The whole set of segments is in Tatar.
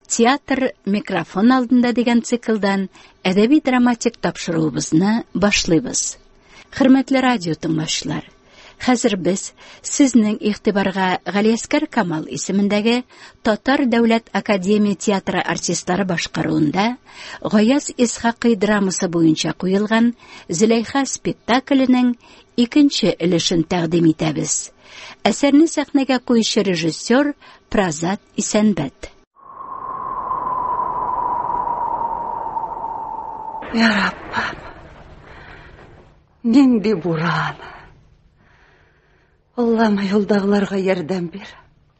Театр микрофон алдында дигән циклдан әдәби драматик тапшыруыбызны башлыйбыз. Хөрмәтле радио тыңлаучылар, хәзер без сезнең игътибарга Галиәскәр Камал исемендәге Татар дәүләт академия театры артистлары башкаруында Гаяз Исхакый драмасы буенча куелган Зөләйха спектакленең икенче өлешен тәкъдим итәбез. Әсәрне сәхнәгә куючы режиссер Празат Исәнбәт. Ya Rabbim, nindi буран. Allah'ıma yoldağlarga yardım bir.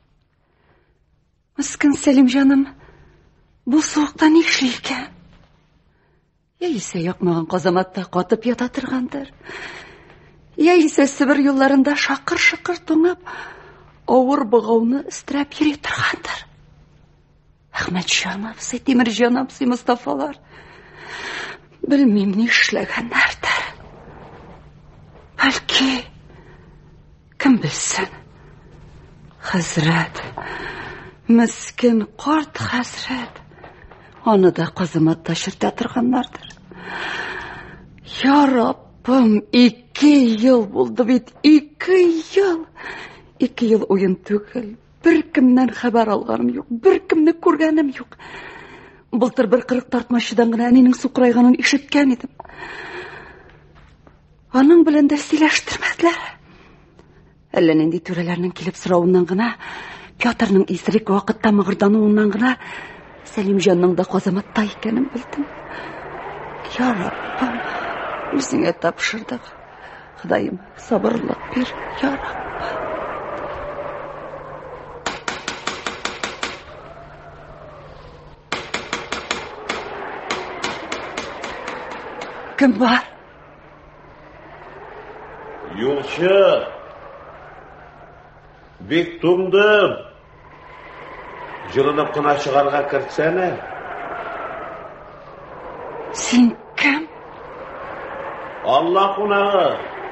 Miskin Selim canım, bu soğukta ne işleyken? Ya ise yakmağın kazamatta katıp yatatırgandır. Ya ise Sibir yollarında şakır şakır toңап, ağır bağavını istirap yeretirgandır. Ahmet Canapsı, Temir Canapsı, Mustafa'lar. Bilmem ne işlegenlerdir. Belki kim bilsin? Hazret, miskin kart Hazret. Onu da kazımatta şirtettirganlardır. Ya Rabbim, 2 yıl buldu bit, 2 yıl. 2 yıl oyun tügül. Bir kimden haber alganım yok, bir kimni ko'rganim yok. Былтыр bir kırık tartmaşıdan gına әненің суқырайғанын işitken idim. Onun bilen de sileştirmezler. Әлі ненде төреlerinin келіп сұрауынан gına, Pyotr'ның isirek vaqытта мығырдануынан gına, Selimcanның da qazamatta ikenin bildim. Ya Rabbim, өзіңе tapşırdık. Xudayım, sabırlık bir, Ya Rabbim. Kim var? Yolcu. Bek to'ngdim. Jilini qina chiqarga kirtsana. Sen kim? Allah qo'nag'i.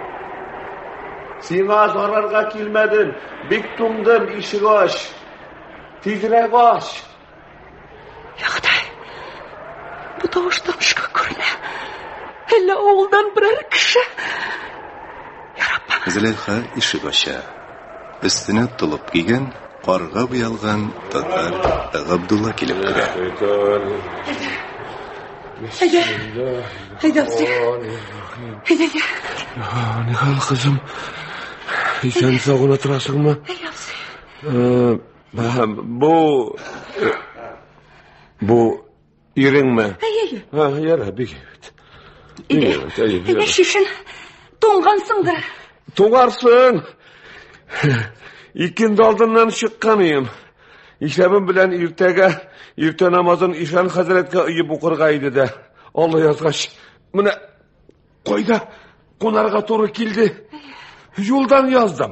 Senga zararga kelmadim. Bek to'ngdim, eshik och. Tezroq och. Yo'qday. Bu tovushdan chiqib ko'rina. Hella oğuldan birer kişi. Ya Rabbim. Züleyha ишек ача. Üstüne tulup giygen, qarga buyalgan Tatar Abdullah kelip керә. Hayda. Nihal kızım. Sen sağına oturasın mı? Bu irin mi? Ha, yara bir Şişin toңғансыңдар. Toңарсың. İkindi aldından çıkkanıyım. İşlemim bilen irte namazın İşan Hazret'e uyup okurgaydı da. Allah yazgaç. Mına koyda konarga toru kildi. Yoldan yazdım.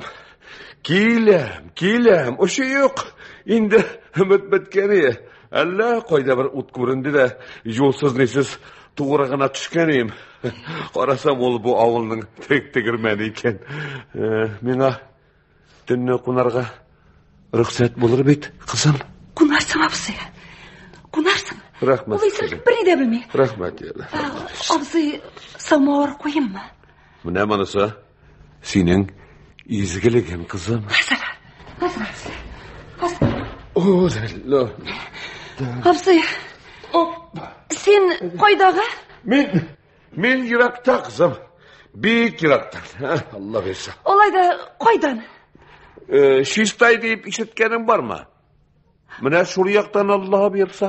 Kilem. O şey yok. İndi ümit bitkeni. Allah koyda bir ut göründü de yolsuz nesiz tuğrağına düşkeniyim. Qarasam ol bu avılның tegirmeni eken. Mena tünne kunarga rüksat bulur bit, kızım. Kunarsın abzı. Kunarsın. Rahmet. Olay sırf bir ne de bilmey. Rahmet ya. Abzı samavar koyayım mı? Bu ne manası? Senin izgiligin kızım. Hazır. Oh, zello. Abzı. Sen koydağı? Men yirakta kızım. Büyük yirakta. Allah versin. Olay da koydan. Şistay deyip işitkenin var mı? Mine şurayaktan Allah'a verse.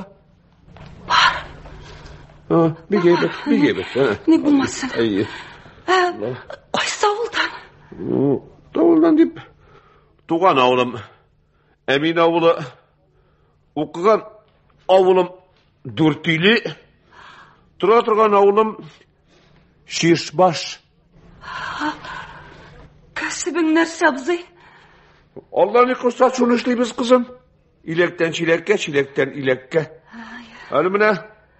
Var. Bir geybet. Ne bulmasın? İyi. Koy savuldan. Davuldan deyip. Tuğan avulum. Emin avulu. Okugan avulum. Dürtüylü. Turgan avulum. Şişbaş. Kasibin nersi abzı? Allah'ın ikısta şunu işleyimiz kızım. İlekten çilekke, çilekten ilekke. Ölümüne.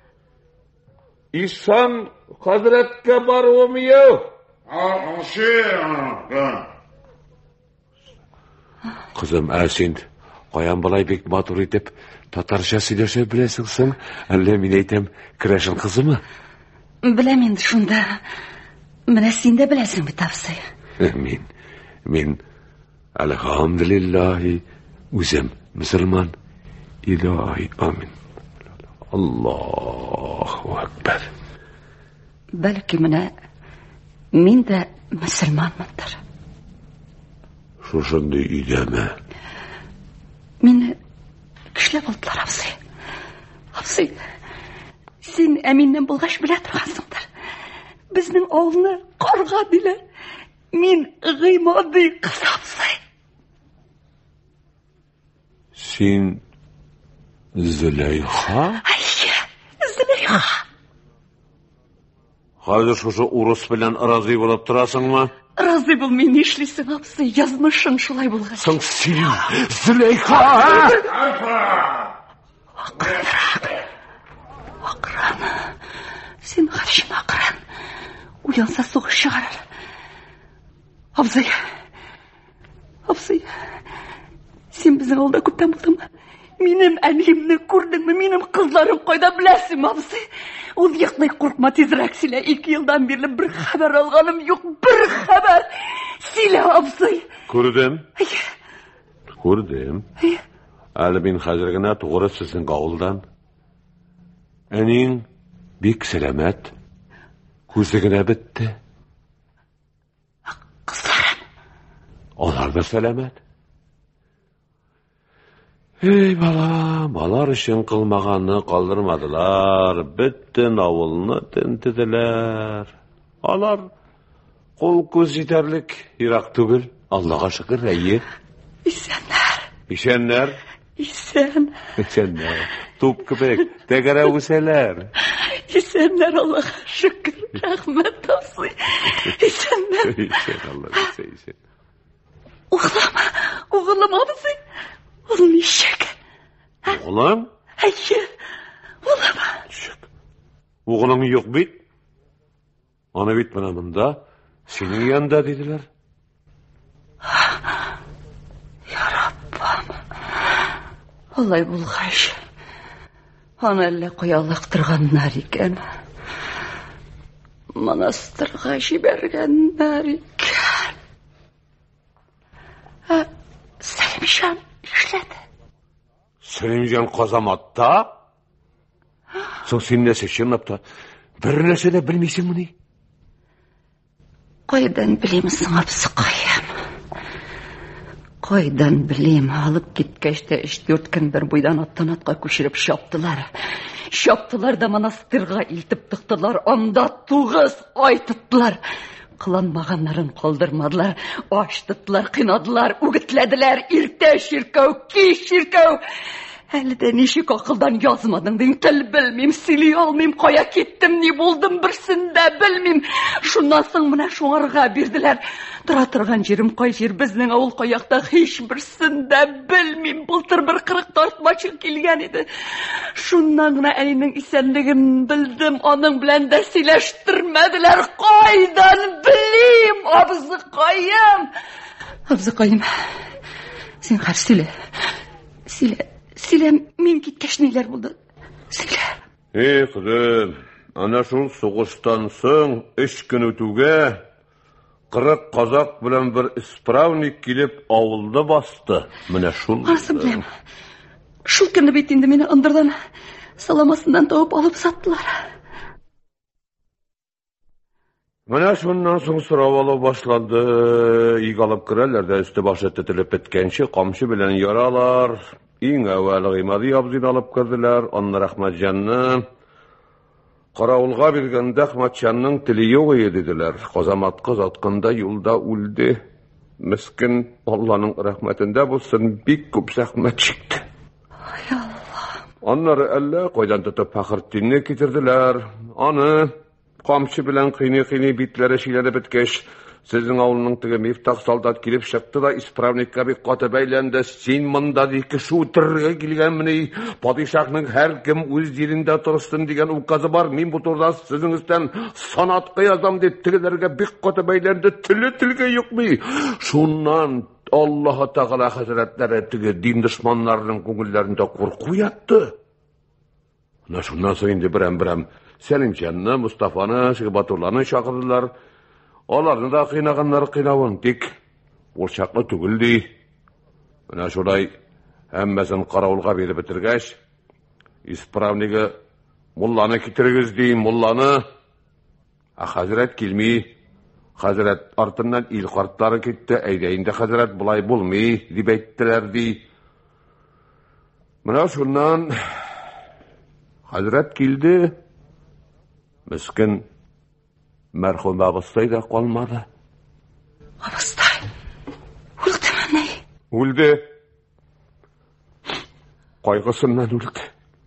İhsan Hazret'e barım yok. Kızım Ersin Қоян балай бек матур етіп, татарша сөйлеше білесіңсің, әлде мен айтам, Кірәшін қызы ма? Білем енді шунда. Менә син дә беләсең бит, абзый. Мен, әлхамдулиллахи, үзем мусульман. Илаһи амин. Аллаху акбар. Бәлки менә мин дә мусульманмындыр. Шушындай өйдәме? Мине көчләп алдылар, абзый. Абзый, син Әминнән булгач белә торгансыңдыр. Безнең авылны карга диләр. Мин Гыймади кыз, абзый. Син Зөләйха? Зөләйха. Хәзер шушы урыс белән разый булып торасыңмы? Разый бул, мин нишлисең, абзый? Язмышың шулай булган. Соң син Зөләйха! Акран. Син хәлшин акран. Уянса сугыш чыгарыр. Абзый. Син безнең авылда күптән булдыңмы? Минем әниемне күрдеңме? Минем кызларым кайда беләсеңме, абзый? Ул йоклый, куркма, тизрәк сөйлә. 2 елдан бирле бер хәбәр алганым юк, бер хәбәр. Сөйлә, абзый. Күрдем. Әле мин хәзер генә тугры сезнең авылдан. Әниң бик сәламәт. Күзе генә бетте. Кызларым. Алар да сәламәт. Эй, балам, алар өчен кылмаганны калдырмадылар. Бөтен авылны тентеделәр. Алар кул күз җитәрлек ерак түгел. Аллага шөкер, әйе. Исәннәр. Туп кебек, тәгәрә үсәләр. Исәннәр, Аллага шөкер. Рәхмәт, абзый. Исәннәр. Исән. Угылым, абзый. Ул ничек? Угылым? Әйе, улым. Угылың юк бит. Аны бит менә монда, синең янда диделәр. Я Раббам. Алай булгач, аны әллә куялык торганнар икән. Монастырга җибәргәннәр икән. Сәлимҗан эшләде. Сәлимҗан казаматта? Соң син нәрсә чынлапта? Бер нәрсә дә белмисеңме ни? Кайдан белим соң, абзыкаем? Кайдан белим? Алып киткәч тә 3-4 көн бер буйдан аттан атка күчереп чаптылар. Чаптылар да монастырга илтеп тыктылар. Анда 9 ай тоттылар. Кыланмаганнарын калдырмадылар. Ачтытлар, кыйнадылар, үгетләделәр. Иртә чиркәү, кич чиркәү. Әле дә ничек акылдан язмадың дин, тел белмим, сөйли алмыйм, кая киттем, ни булдым, берсен дә белмим. Шуннан соң менә шуңарга бирделәр. Тора торган җирем кай җир, безнең авыл каякта, һич берсен дә белмим. Былтыр бер 40 тартмачы килгән иде. Шуннан гына әнинең исәнлеген белдем, аның белән дә сөйләштермәделәр. Кайдан белим, абзыкаем? Абзыкаем, син хәр сөйлә. Сөйлә, мин киткәч ниләр булды? Сөйлә. Кызым, ана шул сугыштан соң 3 көн үтүгә 40 казак белән бер исправник килеп авылды басты. Менә шул. Беләм. Шул көнне бит инде мине ындырдан саламасыннан табып алып саттылар. Менә шуннан соң сорап алу башланды. Иг алып керәләр дә өсте башы тетелеп беткәнче камчы белән яралар. Иң әүвәл Гыймади абзыйны алып керделәр, аннан Әхмәтҗанны. Каравылга биргәндә Әхмәтҗанның теле юк иде диделәр. Казамат кыз атканда юлда үлде. Мискин, Алланың рәхмәтендә булсын, бик күп зәхмәт чикте. Ай Алла. Аннары әллә кайдан тотып Фәхретдинне китерделәр. Аны камчы белән кыйный битләре шиләре беткәч, сезнең авылның теге Мифтах солдат килеп чыкты да исправникка бик каты бәйләнде. Син монда кеше үтерергә килгәнмени? Падишаһның һәр кем үз җирендә торсын дигән указы бар. Мин бу турыда сезнең өстән санатка язам дип тегеләргә бик каты бәйләнде. Теле телгә юкмый. Шуннан Allahu Teala Hazretleri tüge din düşmanlarının көңілләрендә курку ятты. Ana şundan soň indi birem Selimcanны, Mustafаны, Şıbatullarны çağırdılar. Olarны da kıynaganlar kıynawın, tik ol çaqlı tügüldi. Ana şolay hemmesin qarawulga berip bitirgäç, ispravnigi mullany kitirgiz deyin, mullany. Hazret kilmi. Hazret artından il qartlary ketdi, eýdeýinde Hazret bulay bolmy diýip aýtdylardy. Mana şundan Hazret kildi. Miskin merhum Abastay da qalmady. Abastay. Öldü mü? Öldü. Qaygısından öldü.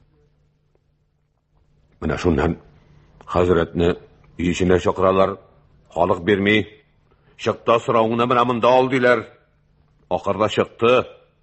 Mana şundan Hazretni işine çaqıralar. Halık bermey. Şıqta sırağına mınamında aldılar. Akırda şıqtı.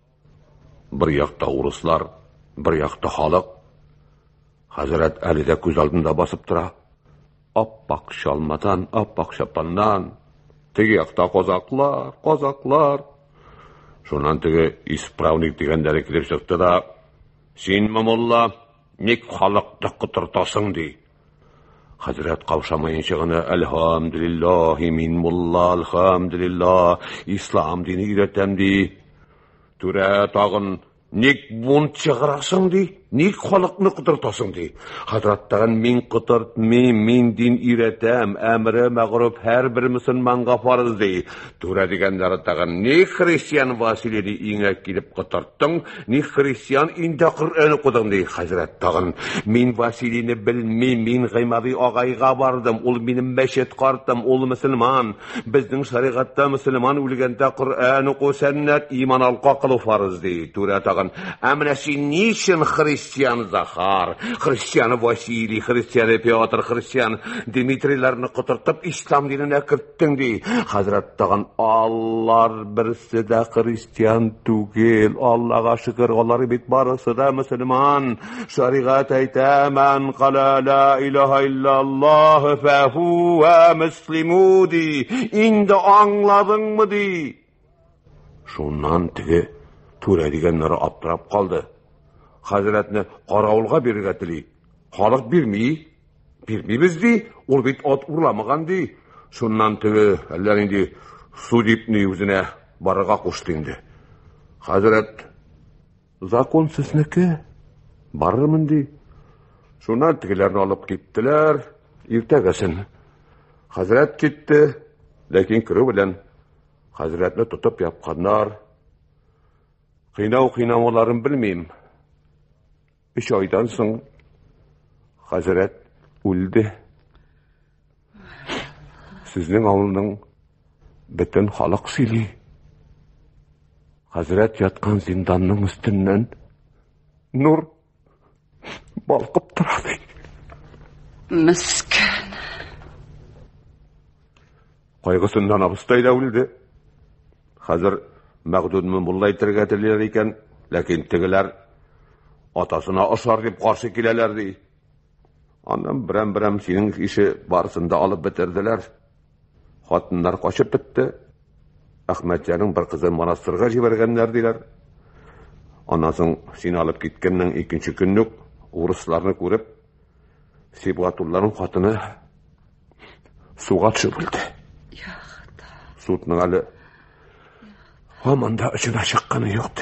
Bir yaqta uruslar, bir yaqta halık. Hazret əlide göz aldında basıp tura. Appak şalmadan, appak şapandan. Tegi yaqta kozaklar. Şundan tegi ispravnik degendere kilip şıqtı da. Sen mamulla, nek halıqta qıtırtasın dey. Hazret kavşamayın şığını elhamdülillahi min mulla elhamdülillah İslam dini üretemdi. Türe tağın nek bun çıqırasın di, nek xalıqını qıtırtasın di. Hazrettağın min qıtırt, min din üretem, əmri məğrub her bir müsülmanğa farız di. Türe digenleri tağın nek Hristiyan Vasilini iňe kilip qıtırttın, nek Hristiyan inde Qur'an'ı qudun di. Hazrettağın min Vasilini bilmey, min gıymavi ağayga bardım, ol minim meşet qartım, ol müsülman. Bizдің şariqatta müsülman ölgende Qur'an'ı qo sənnet iman alqa qılı farız di. Türe tağın əmnəsi niçin Hristiyan Zahar, Hristiyan Vasili, Hristiyan Piotr, Hristiyan Dimitrilerini qıtırtıp İslam dinine kirttin di. Hazret tağın Allah birisi de Hristiyan tugel. Allah'a şükür onları bit barısı da Müslüman. Şariqat eytemen qala la ilahe illallah fehuve müslimudi. İndi anladın mı di? Şundan tigi Türe digenleri aptırap kaldı. Hazretni qarawulga bergetili. Halık birmey bizdi. Ol bit at urlamagan di. Şundan tigi eller indi su dipni yüzüne barıga koştu indi. Hazret zakon sizniki barırmın di. Şundan tigilerini alıp gittiler. Irtegesin. Hazret gitti. Lekin kiri bilen Hazretni tutup yapkanlar. Qıynav-qıynamalarını bilmeyim. 3 aydan soň Hazret öldü. Sizning awulnyň bütün halyk sili. Hazret yatkan zindanyň üstünden nur balqıp turady. Miskin. Qaygısından Abastay da öldü. Hazır Mağdud'un mulla itergetiler iken, lakin tigiler atasına aşar dip qarşı kilelerdi. Ondan birem senin işi barısında alıp bitirdiler. Hatınlar qaşıp bitti. Ahmetcanın bir kızı manastırga jibergenlerdiler. Ondan soň seni alıp gitkenning ikinci günlük uruslarını görüp, Sibgatulların hatıны suğa düşüp öldü. Suutnyň aly Amanda içine şaqqany yoktu.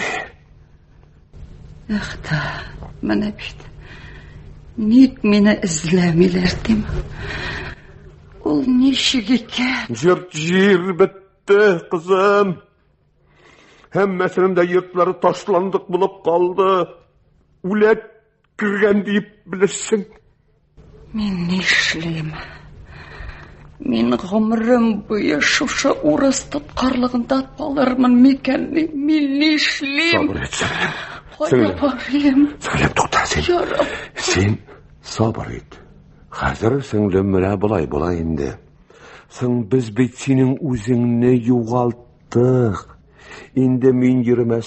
Yaxta, mana bit. Nik meni izlemilerdim. Ol nişik ekan? Jir bitti kızım. Hemmesinin de yurtları taşlandık bulup kaldı. Ulet kirgen deyip bilirsin. Men nişliyim? Men gomrim boyu şuşa uras tutqarlığında atpalarmın mekenni. Men nişliyim? Sabır et sen. Söylep doktor sen sabır et. Hazır singlim mene bulay indi. Sen biz bit senin özüňni ýugaltdyk. Инде мин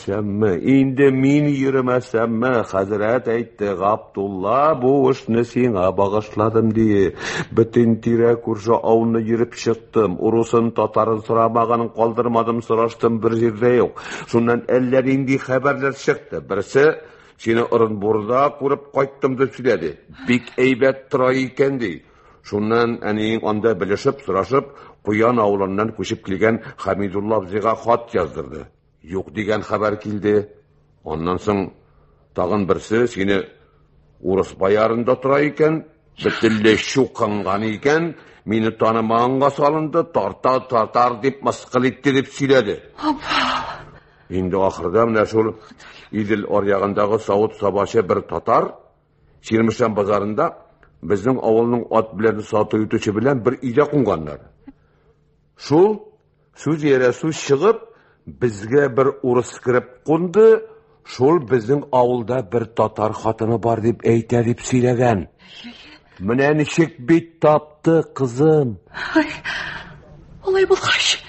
йөрмәсәмме, хәзрәт әйтте, Габдулла, бу эшне сиңа багышладым ди. Бөтен тирә күрше ауны йөреп чыктым. Урусын, татарын сорамаганын калдырмадым, сораштым, бер җирдә юк. Шуннан әллә нинди хәбәрләр чыкты. Берсе сине Орынбурда күреп кайттым дип сөйләде. Бик әйбәт тора икән ди. Шуннан әниең анда белешеп, сорашып, Куян авылыннан күчеп килгән Хамидулла абзыйга хат яздырды. Юк дигән хәбәр килде. Аннан соң тагын берсе сине урыс баярында тора икән, бөтенләй шукынган икән, мине танымаганга салынды, татар дип мыскыл итте дип сөйләде. Инде ахырда менә шул Идел аръягындагы савыт сабашы бер татар Чирмешән базарында безнең авылның ат белән сату итүче белән бер өйдә кунганнар. Шул сүз яра сүз чыгып, безгә бер урыс кирип кунды, шул безнең авылда бер татар хатыны бар дип әйтә дип сөйләгән. Менә ничек бит тапты, кызым. Алай булгач,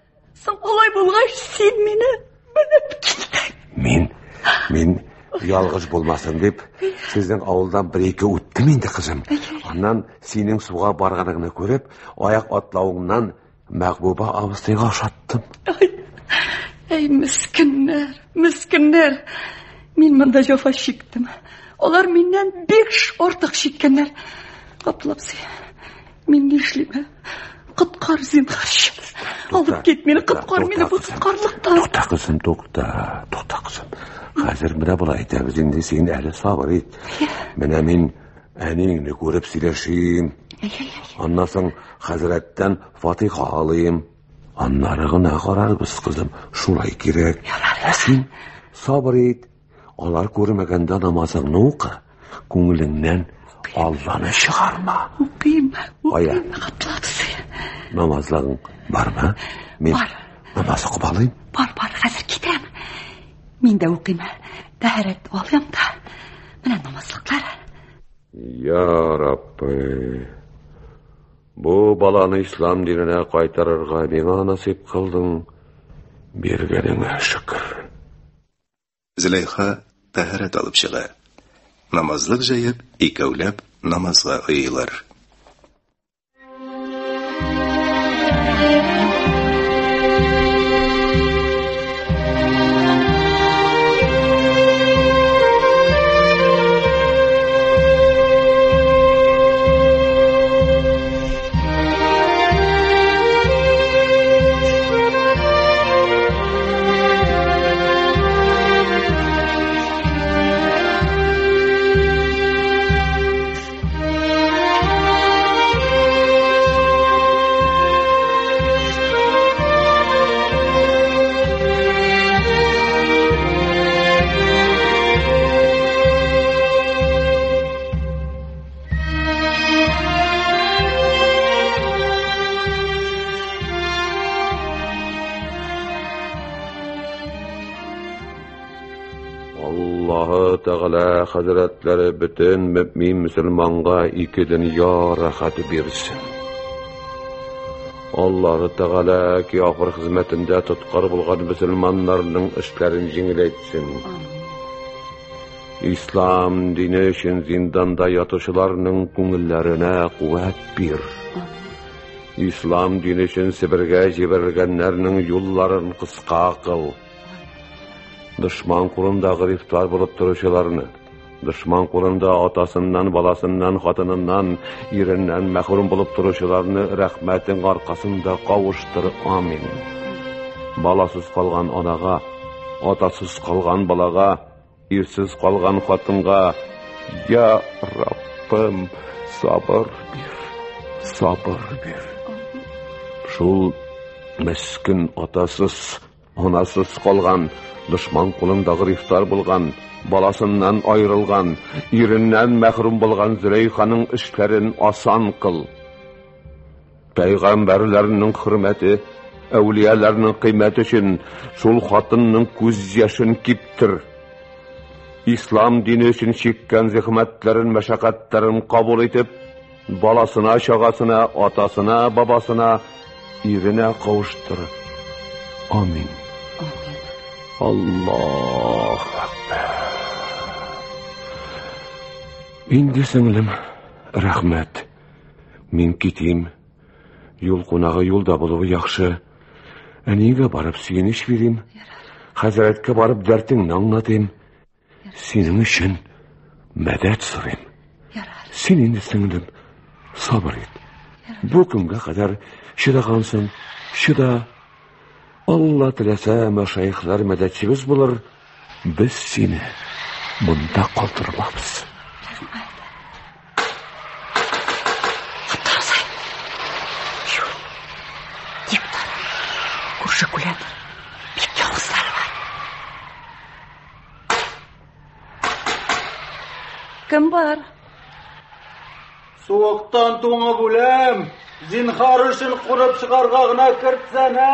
син мине менеп килдең. Мин ялгыш булмасын дип, сезнең авылдан бер-ике үттем инде, кызым. Аннан синең суга барганыңны күреп, аяк атлавыңнан Мәхбуба абыстайга ошаттым. Эй, мискеннәр. Мин монда җафа чиктем. Алар миннән бик артык чиккәннәр. Аплапсы. Мин нишлим? Коткар зинһар. Алып кит мине, коткар мине бу коткарлыктан. Тукта, кызым. Хәзер менә булай әйтәбез инде, син әле сабыр ит. Менә мин әниеңне күреп сөйләшим. Аннан соң хәзрәттән Фатиха алыйм. Аннары гына карарбыз, кызым. Шулай кирәк. Син сабыр ит. Алар күрмәгәндә намазыңны укы. Күңелеңнән Алланы чыгарма. Укыйм. Атлапсы. Намазларың бармы? Мин намаз укып алыйм. Бар, хәзер китәм. Мин дә укыйм. Тәһарәт алам да. Менә намазлыклар. Я Раббы. Бу баланы ислам диненә кайтарырга миңа насип кылдың. Бергәнеңә шөкер. Зөләйха тәһарәт алып чыга. Намазлык җыеп, икәүләп намазга ыйлар. Аллаһы Тәгалә хәзрәтләре бөтен мөмин мөселманга ике дөнья рәхәте бирсен. Аллаһы Тәгалә кияфыр хезмәтендә тоткар булган мөселманнарның эшләрен җиңеләйтсен. Ислам дине өчен зинданда ятучыларның күңелләренә куәт бир. Ислам дине өчен Себергә җибәрелгәннәрнең юлларын кыска кыл. Дошман кулындагы грифтар булып торучыларны, дошман кулында атасыннан, баласыннан, хатыныннан, иреннән мәхрүм булып торучыларны рәхмәтең аркасында кавыштыр. Амин. Баласыз калган анага, атасыз калган балага, ирсез калган хатынга, я Раббым, сабыр бир. Шул мескин атасыз, анасыз калган, дошман кулындагы грифтар булган, баласыннан айрылган, иреннән мәхрүм булган Зөләйханың эшләрен асан кыл. Пәйгамбәрләрнең хөрмәте, әүлияләрнең кыйммәте өчен шул хатынның күз яшын киптер. Ислам дине өчен чиккән зәхмәтләрен, мәшәкатьләрен кабул итеп, баласына, чагасына, атасына, бабасына, иренә кавыштыр. Амин. Alloh akbar. Endi singlim, rahmat. Men ketayim. Yo'l qo'nag'i yo'lda bo'luvi yaxshi. Aniga borib suyunish berayim. Hazratga borib dardingni anglatayim. Sening uchun madad so'rayim. Sen endi singlim, sabr et. Bu kunga qadar chidag'ansan, chida. Allah tilasa mashayixlar madadchimiz bo'lar. Biz seni bunda qoldirmaymiz. Kim var? Soğuktan to'ng'i bo'lam. Zinhor uchun qurib chiqarg'og'ina kirtsana.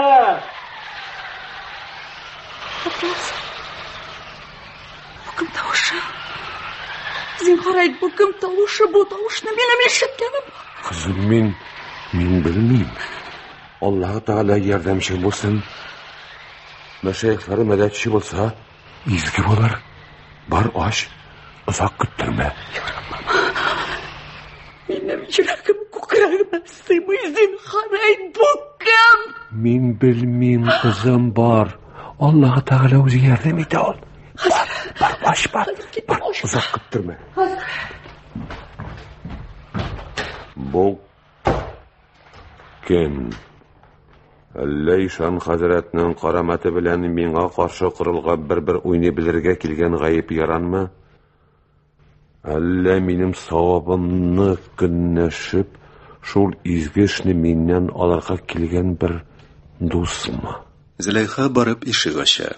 Bu kim tovushi? Zinhor ayt, bu kim tovushi? Bu tovushni men eshitganim. Qizim, men bilmayman. Alloh taolo yordamchi bo'lsin. Mashayixlar madadchi bo'lsa, izgi bo'lar. Bar osh, uzoq kuttirma. Benim yuragim ko'kragimda siymi Zinhor ayt, bu kim? Men bilmayman, qizim, bor. Alloh taolo o'zi yordam eta ol. Bar osh, bar. Uzoq kuttirma. Bu kim? Leyshan Hazratning qaramati bilan menga qarshi qurilgan bir o'yni bilirga kelgan g'ayib yaranmi? Alla menim savobimni kunnashib, shul izgi ishni mendan olarga kelgan bir do'stmi? Zilayxa borib eshik ocha.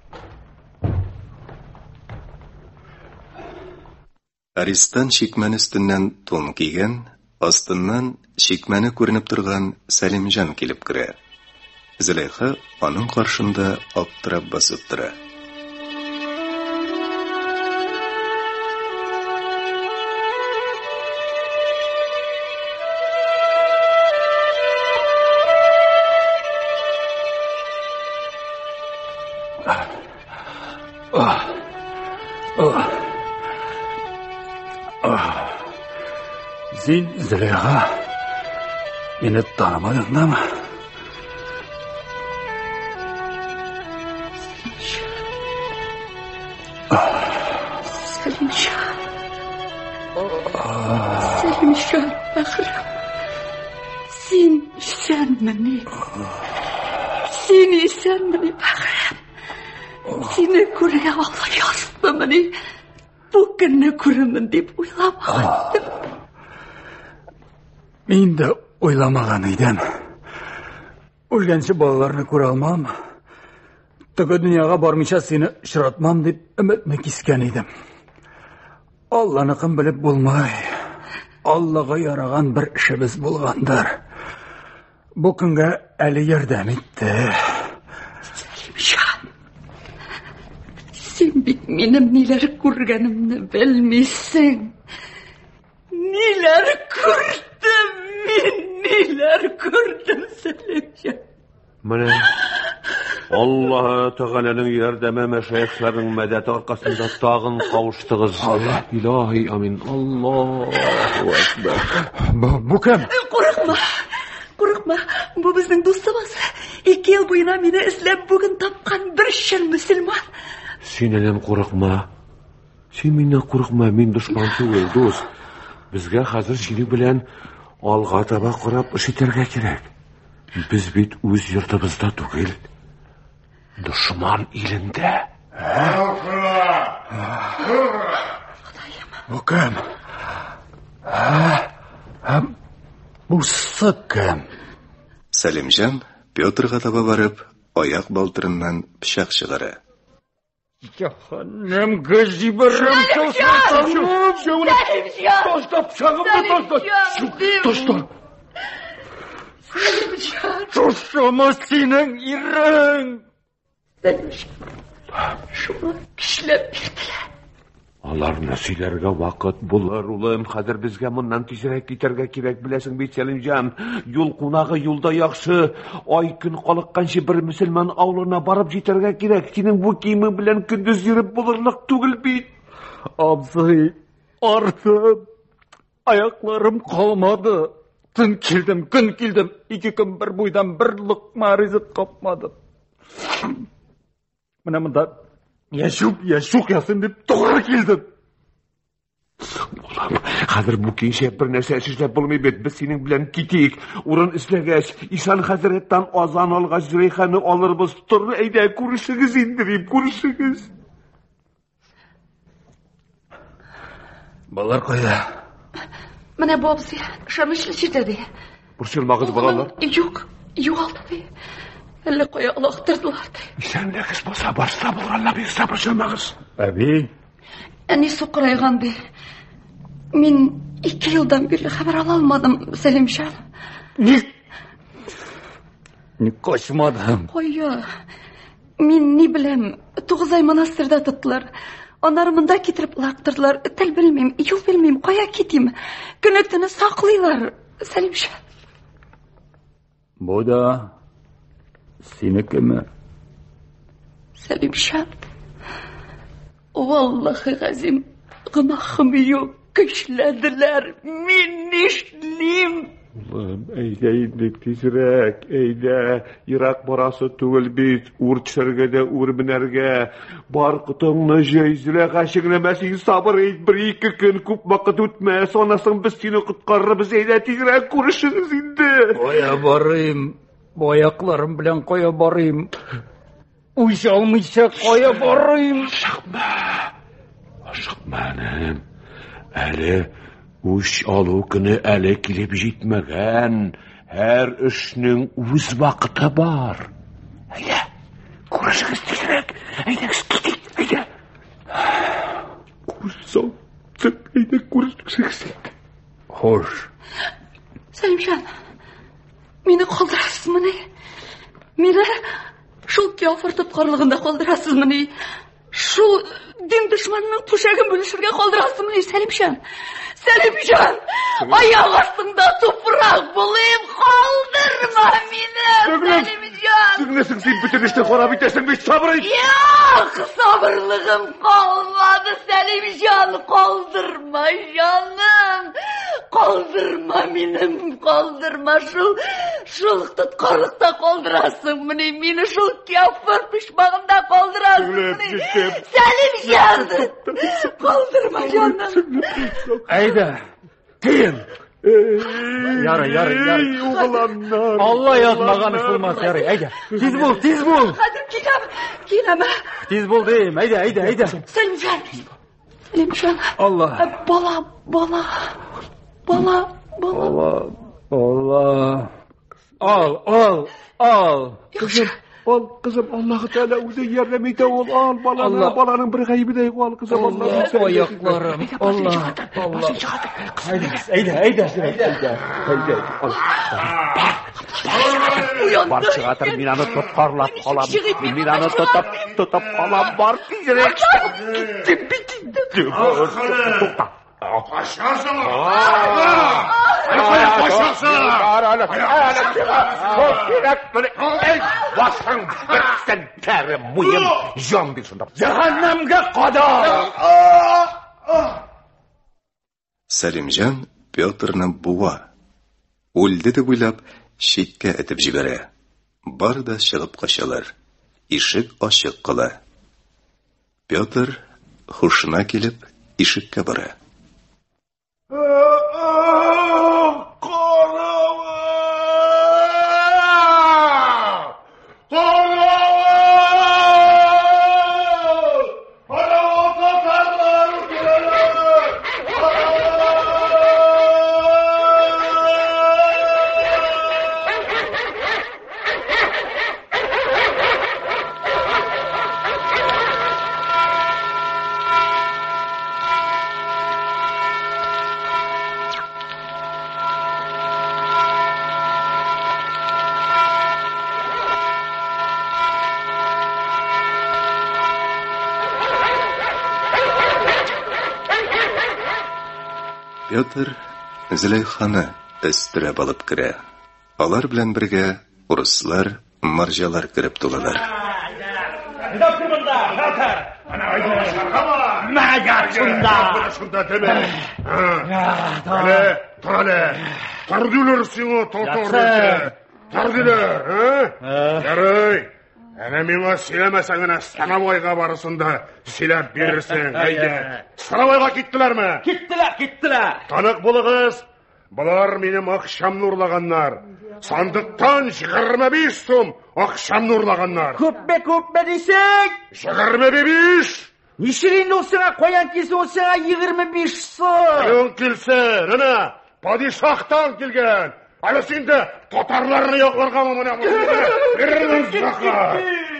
Aristan shikman ustidan to'n kiygan, ostindan shikmani ko'rinib turgan Salimjon kelib kira. Zilayxa onun qarshında optirab bosib tura. Sen Zilayxa, meni tanimadingmi? Salimjon, Bahram. Sen isanmini? Sen isanmini, Bahram? Seni ko'rgan Alloh yozibmini? Bu kunni ko'raman deb o'ylamadim. Men de o'ylamagan edim. O'lgancha bolalarni ko'ra olmam. Tigi dunyoga bormicha seni uchratmam deb umidni kesgan edim. Allohni qim bilib bo'lmay, Allohga yaragan bir ishimiz bo'lgandir. Bu kunga Ali yordam etdi. Salimjon, sen menim nelar ko'rganimni bilmaysan. Nelar ko'rdim, men nelar ko'rdim Salimjon. Mana Alloh taolaning yordami mashayixlarning madadi orqasida tag'in qavuşdingiz. Allah ilohiy amin. Allohu akbar. Bu kim? Qo'rqma. Bu bizning do'stimiz. 2 yil bo'yina meni izlab bugun topgan bir shin musulmon. Sen ham qo'rqma. Sen mendan qo'rqma, men dushmanchi o'l do'st. Bizga hozir seni bilan olg'a taba qarab ish etarga kerak. Biz bit o'z yurtimizda tug'il. Dushman elinde. Bu kim? Bu kim? Salimjon Pyotrga taba borib, oyoq boltirindan pishaq chiqara. Cehennem gözüberim. Toşlama senin irin. Şuna kişiler bildiler. Аларны сөйләргә вакыт булыр, улым. Хәзер безгә моннан тизрәк китәргә кирәк, беләсең бит, Сәлимҗан. Юл кунагы юлда яхшы. Ай көн калыкканчы бер мөселман авылына барып җитәргә кирәк. Синең бу киемең белән көндез йөреп булырлык түгел бит. Абзый, артым, аякларым калмады. Төн килдем, көн килдем. 2 көн бер буйдан бер лыкма ризык капмадым. Менә монда яшук ясын дип тугры килдем. Улым, хәзер бу кичә бер нәрсә эшләп булмый бит. Без синең белән китик. Урын эзләгәч, Ишан хәзрәттән азан алгач Зөләйханы алырбыз. Торы, әйдә, күрешегез инде, дип күрешегез. Балалар кайда? Менә бу абзый ышанычлы җирдә ди. Борчылмагыз, балалар. Юк, югалды ди. Әллә кая алактырдылар ди. Исәнлегез булса, барса булганлар, бирсә борчылмагыз. Әби, Әни сукырайган ди. Мин 2 елдан бирле хәбәр ала алмадым, Сәлимҗан. Ник качмадым? Кая? Мин ни беләм, 9 ай монастырьда тоттылар. Аннары монда китереп лактырдылар. Тел белмим, юл белмим, кая китим. Көне-төне саклыйлар, Сәлимҗан. Бу да синекеме? Сәлимҗан. Валлаһи газим, гынахым юк, көчләделәр. Мин нишлим? Улым, әйдә инде тизрәк, әйдә. Ирак барасы түгел бит. Ур төшәргә дә, ур менәргә. Бар кытыңны җәйзләгә чигнәмәсин, сабыр ит, 1-2 көн күп вакыт үтмәс. Анасын без сине коткарырбыз. Әйдә тизрәк күрешегез инде. Кая барыйм? Бу аякларым белән кая барыйм? Уйша алмыйча кая барыйм? Ашыкма, әле үч алу көне әле килеп җитмәгән. Һәр эшнең үз вакыты бар. Әйдә, күрешегез тизрәк. Әйдәгез, китик, әйдә. Күрсәң, әйдә күрешегез. Хош. Сәлимҗан, мине калдырасызмыни? Мине шул кяфыр тоткарлыгында калдырасызмыни? Шул дин дошманының түшәген бүлешергә калдырасызмыни, Сәлимҗан? Сәлимҗан, аяк астыңда тупрак булыйм, калдырма мине, Сәлимҗан. Сеңнесең син бөтен эшне харап итәсең бит, сабыр ит. Юк, сабырлыгым калмады, Сәлимҗан, калдырма җаным. Калдырма минем, калдырма, шул тоткарлыкта калдырасыңмыни, мине шул кяфыр пишмагында калдырасыңмыни? Сәлимҗан, калдырма җаным. Әйдә, киен. Ярый. Угыланнар. Алла язмаган эш булмас, ярый. Әйдә. Тиз бул. Хәзер киләм. Тиз бул дим. Әйдә. Сәлимҗан. Алла. Бала. Ал. Кызым, Аллаһ Тәала үзе ярдәм итә, ул ал баланың бер гаебе дә юк, кызым. Алла, аякларым. Алла. Әйдә. Бар чыгатыр, мин аны тоткарлап калам. Мин аны тотып калам, бар тизрәк. Тукта. Сәлимҗан Петрны буа. Үлде дип уйлап, читкә этеп җибәрә. Бар да чыгып качалар. Ишек ачык кала. Петр хушына килеп ишеккә бара. Петр Зөләйханы өстерәп алып керә. Алар белән бергә урыслар, марҗалар кереп тулалар. Тардылар сиңа татар. Тардылар, Ярый. Әнә миңа сөйләмәсәң генә Становойга барысында сөйләп бирерсең. Әйдә. Становойга киттеләрме? Киттеләр. Танык булыгыз. Булар минем акчамны урлаганнар. Сандыктан 25 сум акчамны урлаганнар. Күпме дисең? 25. Нишерин усыңа коян килсә усыңа 25 сум. Коян килсә, әнә падишахтан килгән. Әле синде татарларны якларгамы менә бу? Бирермен сака.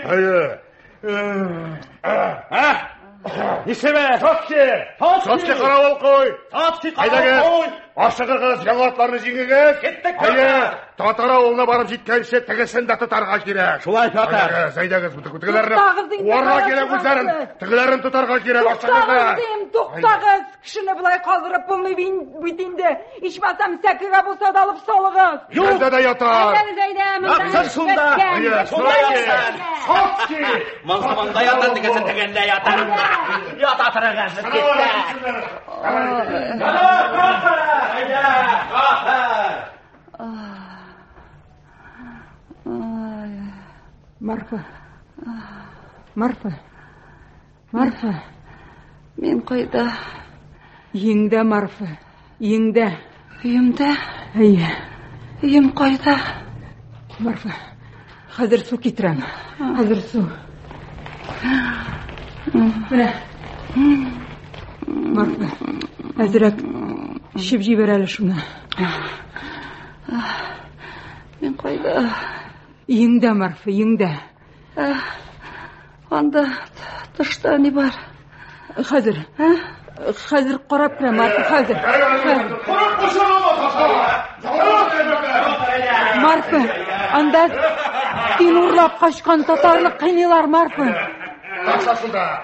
Нишеме? Сатчы каравыл кой. Кайдагы? Ашыгыгыз, яңатларны җиңегез. Әйе, татар авылына барып җиткәнче тегесен дә тотарга кирәк. Шулай, татар. Әйдәгез, тегеләрне уарга кирәк үзләрен. Тегеләрен тотарга кирәк. Ашыгыгыз. Туктагыз, кешене булай калдырып булмый бит инде. Ичмасам сәкегә булса да алып салыгыз. Юлда да ятар. Яктыр шунда. Сатчы. Маңсаманда ятар дигән тегендә ятар. Ята торыгыз. Марфа. Мен кайда? Йеңдә, Марфа. Йеңдә. Өемдә. Әйе. Өем кайда? Марфа. Хәзер су китерәм. Хәзер су. Менә. Марфа. Әзрәк чип җибәр әле шуны. Мен кайда? Йеңдә, Марфа, йеңдә. Анда тышта ни бар? Хәзер. Хәзер карап кера, Марфа, хәзер. Марфа, анда син урлап качкан татарлык кыйнылар, Марфа. Ташасында.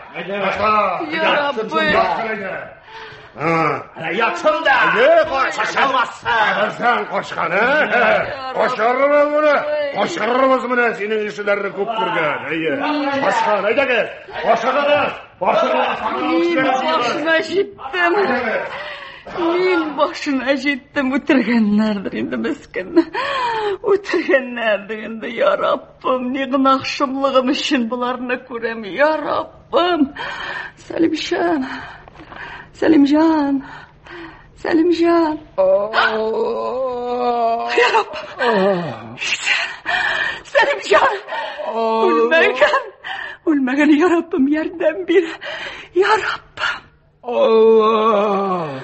Ятсында. Кашалмасын. Sen koşkan ha? Koşarırız bunu. Koşarırız bunu senin işlerini kupturgan. Koşkan hayda gel. Koşarırız. Başına җиттем. Мин башына җиттем. Үтергәннәрдер инде мескен. Үтергәннәрдер инде, я Раббым. Ни гынахшымлыгым өчен буларны күрәм, я Раббым. Сәлимҗан. Сәлимҗан. Ya Rabbim. Сәлимҗан. Үлмәгән, ya Rabbim, ярдәм бир. Ya Rabbim. Allah.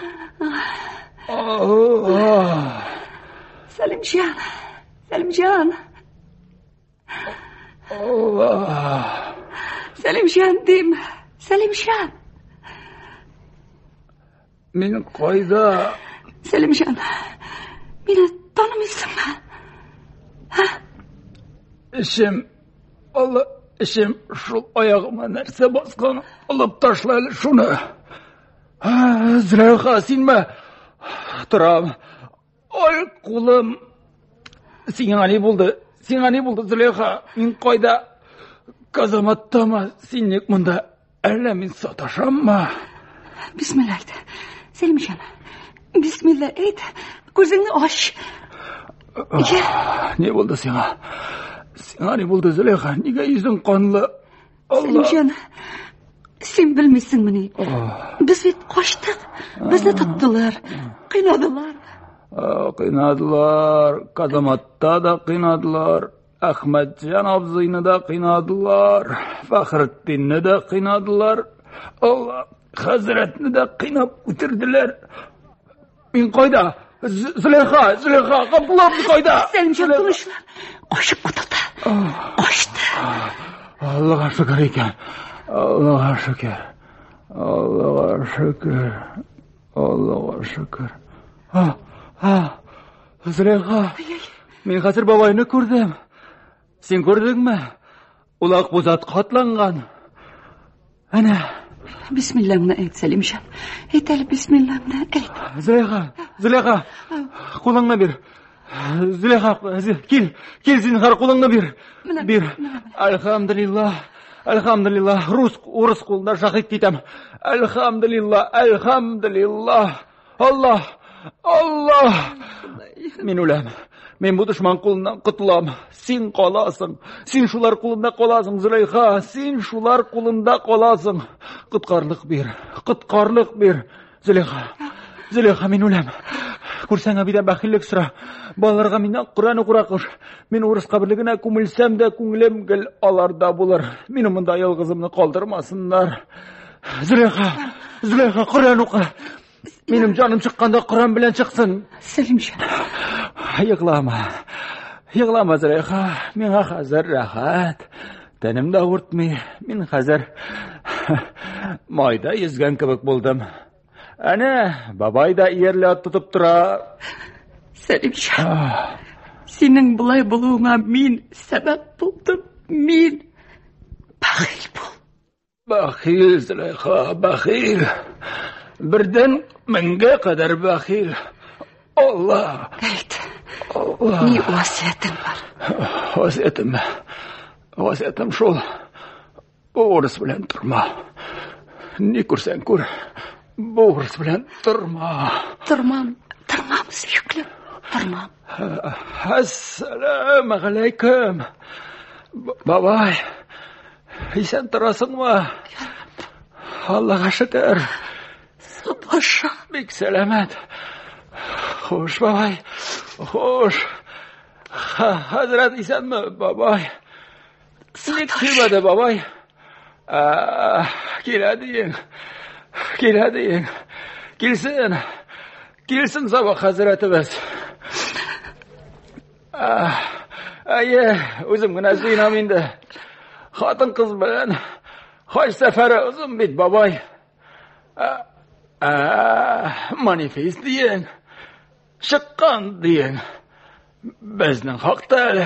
Сәлимҗан. Allah. Сәлимҗан дим. Сәлимҗан. Мин кайда? Сәлимҗан. Мине танымыйсыңмы? Ишем, Allah, ишем шул аягыма нәрсә баскан? Алып ташла әле шуны. Зөләйха, синме? Торам. Ой, кулым. Сиңа ни булды? Зөләйха? Мин кайда? Казаматтамы? Син ник монда? Әллә мин саташаммы? Бисмилла әйт. Сәлимҗан. Бисмилла әйт. Күзеңне аш. Не булды сиңа? Сиңа ни булды, Зөләйха? Нигә йөзең канлы? Сәлимҗан, син белмисеңме? Без бит качтык. Безне тоттылар. Кыйнадылар. Казаматта да кыйнадылар. Әхмәтҗан абзыйны да кыйнадылар. Фәхретдинне дә кыйнадылар. Allah, Хәзрәтне дә кыйнап үтерделәр. Мин кайда? Зөләйха, капылап кайда? Сәлимҗан тынычлан. Качып кутылды. Качты. Аллаһка шөкер икән. Аллаһка шөкер. Зөләйха, мин хәзер бабайны күрдем. Син күрдеңме? Ул ак бузат катланган. Әнә, Бисмиллахны әйт, Сәлимҗан. Әйт әле бисмиллахны әйт. Зөләйха, кулыңны бир. Зөләйха, кил, зинһар кулыңны бир. Бир. Альхамдулиллах. Урыс кулында шахид итәм. Альхамдулиллах. Аллах. Мин үләм. Мен бу дошман кулыннан кутылам. Син каласың. Син шулар кулында каласың, Зөләйха. Син шулар кулында каласың. Коткарлык бир. Зөләйха, мин үләм. Күрсәң, бидән бәхиллек сора. Балаларга миннән Кур'ан укыра куш. Мин урыс каберлегенә күмелсәм дә, күңелем гел аларда булыр. Мине монда ялгызымны калдырмасыннар. Зөләйха, Кур'ан укы. Минем җаным чыкканда Кур'ан белән чыксын. Сәлимҗан. Йыглама, Зөләйха. Миңа хәзер рәхәт. Тәнем дә авыртмый. Мин хәзер майда йөзгән кебек булдым. Әнә, бабай да иярле тотып тора. Сәлимҗан. Синең булай булуыңа мин сәбәп булдым. Мин бәхил бул. Бәхил, Зөләйха, бәхил. Бердән 1000-гә кадәр бәхил. Алла. Әйт. Ни васиятың бар? Васиятым шул. Урыс белән торма. Ни күрсәң күр. Урыс белән торма. Тормам, сөйклем. Тормам. Ассаламу алейкум. Бабай. Исән торасыңмы? Аллаға шөкер. Паша. Бик сәламәт. Хуш, бабай. Хуш. Хәзрәт исәнме, бабай? Ник килмәде, бабай? Киләдең. Килсен сабах хәзрәтебез. Әйе, үзем генә зыйнам инде. Хатын кыз белән хаҗ сәфәре узын бит, бабай. Манифест диең. Чыккан диең. Безнең хакта әле.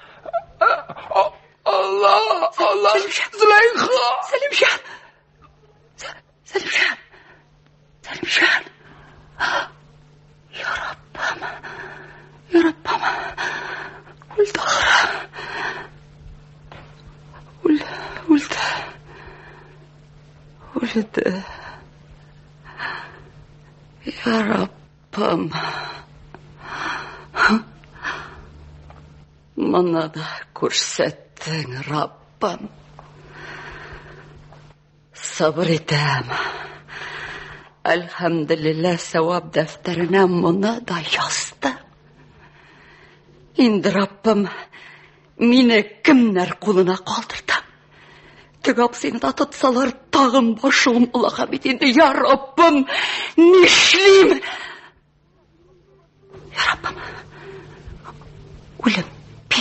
Алла. Зөләйха. Сәлимҗан. Ya Rabbim. Öldü. Ya Rabbim. Bana da күрсәттең, Rabbim. Sabır edəm. Elhamdülillah sevap defterine bunu da yazdı. İndi Rabbim meni kimler kuluna kaldırdı. Tıgap seni de tutsalar tağın başım ulağa bitindi. Ya Rabbim nişliyim. Ya Rabbim ölüm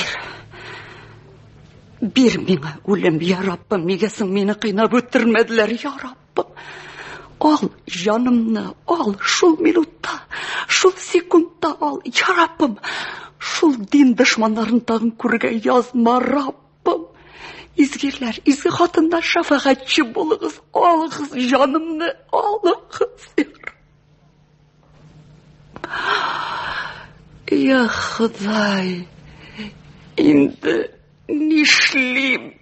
bir mine ölüm ya Rabbim. Migesin beni kıynap öttürmediler ya Rabbim. Al canımını al şul minutta, şul sekundda al ya Rabbim. Şul din düşmanların tağın kurga yazma Rabbim. İzgirler, izgi hatınlar şafaatçi bulunuz. Alığız canımını alığız. Ya Huday, indi nişliyim.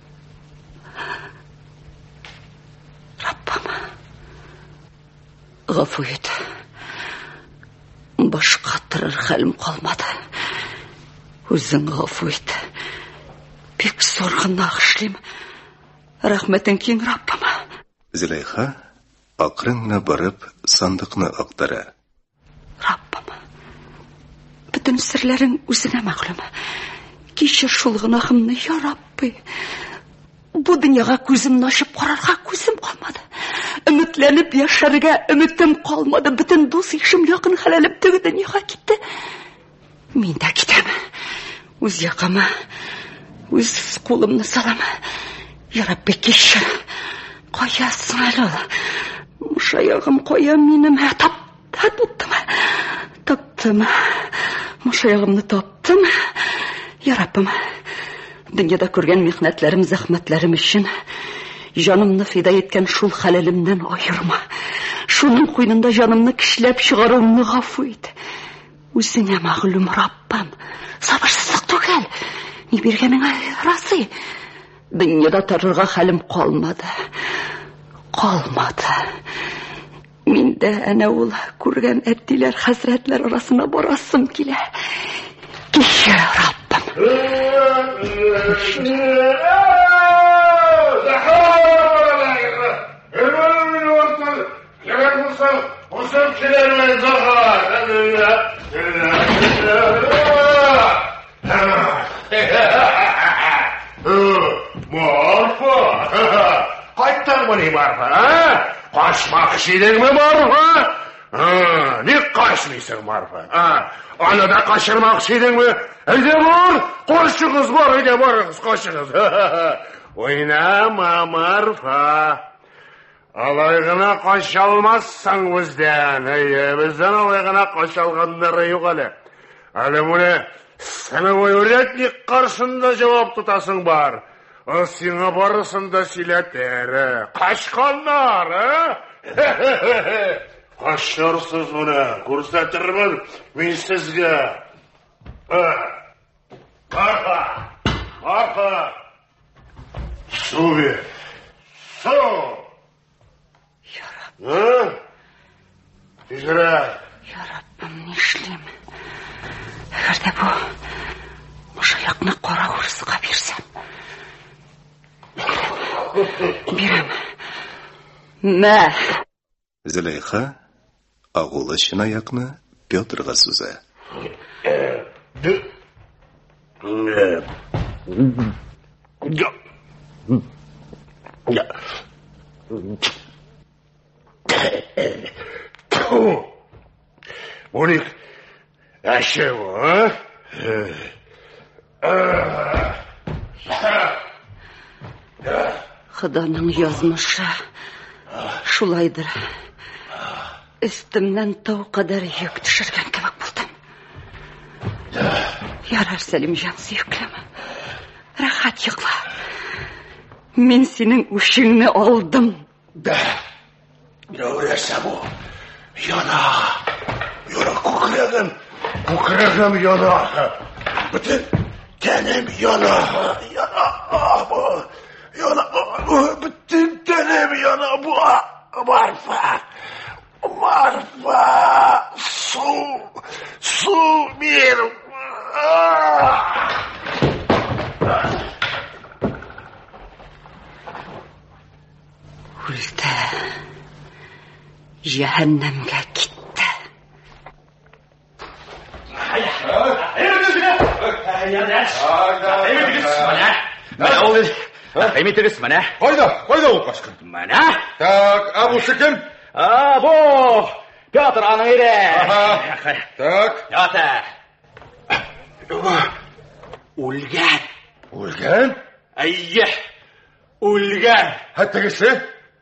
Rabbim. Гафу ет. Башка тырыр хәлем калмады. Үзең гафу ет. Бик зур гына эшлим. Рәхмәтең киң, Раббым. Зөләйха акрын барып сандыкны актара. Раббым. Бүтән серләрең үзеңә мәгълүм. Кичер шул гынахымны, я Рабби. Бу дөньяга күземне ачып карарга күзем калмады. Өметләнеп яшәргә өметем калмады. Бүтән дус ишем якын хәләлеп теге дөньяга китте. Мин дә китәм. Үз якама, үз кулымны салам. Я Рабби, кичер. Каясың әле? Мушаягым кая минем? Таптым. Мушаягымны таптым. Я Раббым, дөньяда күргән михнәтләрем, зәхмәтләрем өчен Жанымны фида еткән шул хәләлемнән айырма. Шуның куйнында жанымны кишләп чыгаруымны гафу ит. Үзеңә мәгълүм, Раббым, сабырсызлык түгел. Ни биргәнеңә разый. Дөньяда торырга хәлем калмады. Мин дә әнә ул күргән әттиләр, хәзрәтләр арасына барасым килә. Кичер, Раббым. Марфа! Кайттыңмы ни, Марфа? Кашмакчы идеңме, Марфа? Ник кашмыйсың, Марфа? Аны да кашырмакчы идеңме? Әйдә бар, кашыгыз бар, әйдә барыгыз, кашыгыз. Ойнама, Марфа. Алай гына каша алмассың бездән. Бездән алай гына каша алганнары юк әле. Әле моны сынавы урядник каршында җавап тотасың бар. Сиңа барысын да сөйләтер. Кашканнар, Кашырсыз моны, күрсәтермен мин сезгә. Марфа! Су бир. Су! Тизрәк. Я Раббым, нишлим? Әгәр дә бу шаякны кара урысыга бирсәм. Бирәм. Мә. Зөләйха агулы чынаякны Петрга сүзә. Уник әшеу, Ходаның язмышы шулайдыр. Өстемнән тау кадәр йөк төшергән кебек булдым. Ярар, Сәлимҗан, сөеклем. Рәхәт йокла. Мин синең үшеңне алдым. Яурәсә бу. Яна. Юра күкрәгем яна. Бүтән тәнем яна. Бүтән тәнем яна бу. Марфа. Су бир. Үлде. Җәһәннәмгә китте. Әйметегез менә. Кайда ул кашкын? Менә. Так, абусы кем? Бу Петр аның ире. Так. Ята. Үлгән. Үлгән? Әйе. Үлгән. Хәттәгесе?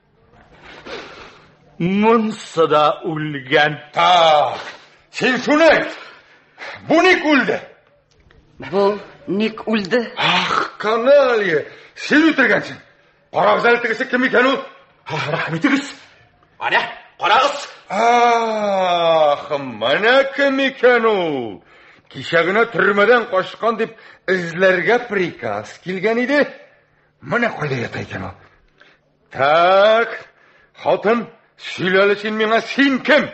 Монсы да үлгән. Так. Син шуны әйт. Бу ник үлде? Бу ник үлде? Каналья. Син үтергәнсең. Карагыз әле тегесе кем икән ул? Рәхмәт итегез. Ана, карагыз. Менә кем икән ул? Кичә генә төрмәдән качкан дип эзләргә приказ килгән иде. Менә кайда ята икән ул? Так, хатын, сөйләле син миңа, син кем?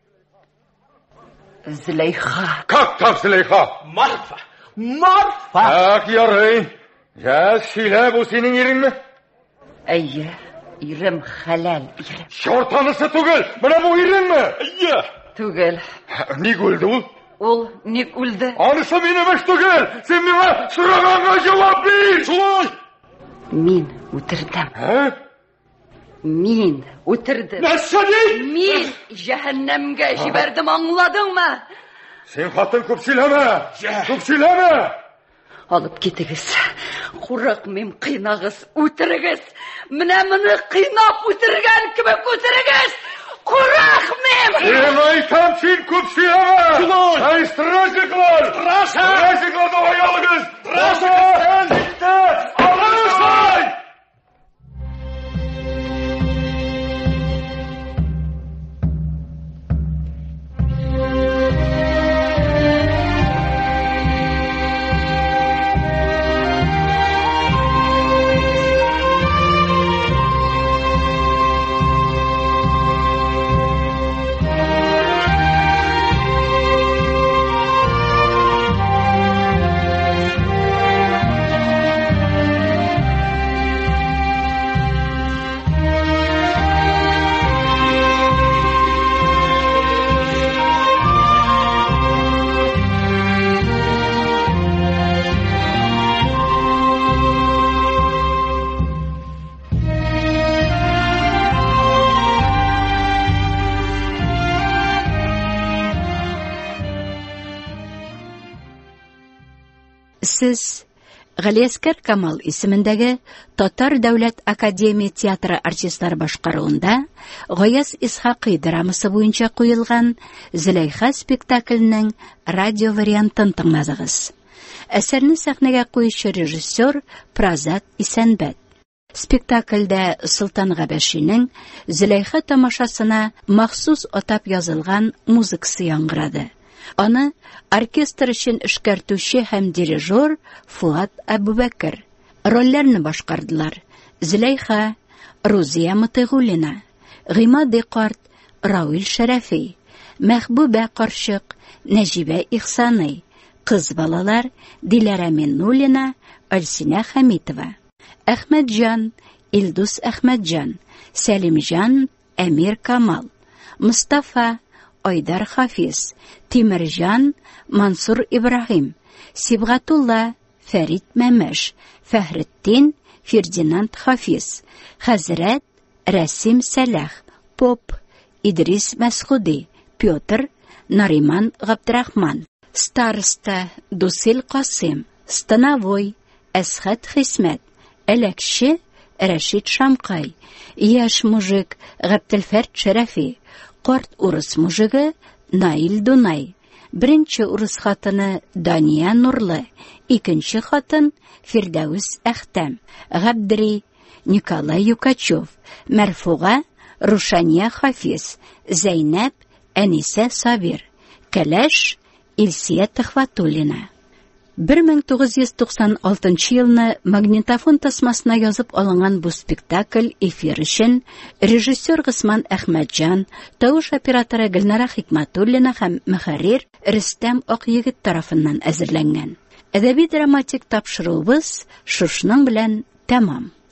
Зөләйха. Как так, Зөләйха? Марфа. Так, ярый. Я сөйлә, бу синең иреңме? Әйе, ирем хәләл ирем. Шортанысы түгел, менә бу иреңме? Әйе. Түгел. Ник үлде ул? Ул ник үлде? Анысы минем эш түгел. Син миңа сораганга җавап бир. Шулай. Мин үтердем. Мин үтердем. Нәрсәди? Мин җәһәннәмгә җибәрдем, аңладыңмы? Син хатын күп сөйләмә. Алып китегез. Курыкмыйм, кыйнагыз, үтерегез. Менә моны кыйнап үтергән кебек үтерегез. Курыкмыйм. Син айтам, син күп сөйләмә. Шулай. Стражниклар. Стражникларны аялыгыз. Стражниклар. сез Галиәскәр Камал исемендәге Татар дәүләт академия театры артистлар башкаруында Гаяз Исхакый драмасы буенча куелган Зөләйха спектакленең радио вариантын тыңладыгыз. Әсәрне сәхнәгә куючы режиссер Празат Исәнбәт. Спектакльдә Солтан Габәшинең Зөләйха тамашасына махсус атап язылган музыкасы яңгырады. Аны оркестр өчен эшкәртүче һәм дирижер Фуат Әбүбәкер. Рольләрне башкардылар. Зөләйха Рузия Мытыгуллина, Гыймади карт Рауил Шәрәфи, Мәхбүбә карчык Нәҗибә Ихсаный, кыз балалар Диләрә Миннуллина, Альсинә Хәмитова, Әхмәтҗан Илдус Әхмәтҗан, Сәлимҗан Әмир Камал, Мустафа Айдар Хафиз, Тимирҗан Мансур Ибраһим, Сибгатулла Фәрит Мәмәш, Фәхретдин Фердинанд Хафиз, Хәзрәт Рәсим Сәләх, Поп Идрис Мәсгуди, Петр Нариман Габдрахман, Староста Дусил Касым, Становой Әсхәт Хисмәт, Әләкче Рәшид Шамкай, яшь мужик Габделфәрд Шәрәфи, карт урыс мужигы Наил Дунай, беренче урыс хатыны Дания Нурлы, икенче хатын Фирдәүс Әхтәм, Габдри Николай Юкачев, Мәрфуга Рушания Хафиз, Зәйнәп Әнисә Сабир, Кәләш Илсия Төхвәтуллина. 1996 елны магнитофон тасмасына язып алынган бу спектакль эфир өчен режиссер Гысман Әхмәтҗан, тавыш операторы Гөлнара Хикмәтуллина һәм мөхәррир Рөстәм Акъегет тарафыннан әзерләнгән. Әдәби-драматик тапшыруыбыз шушының белән тәмам.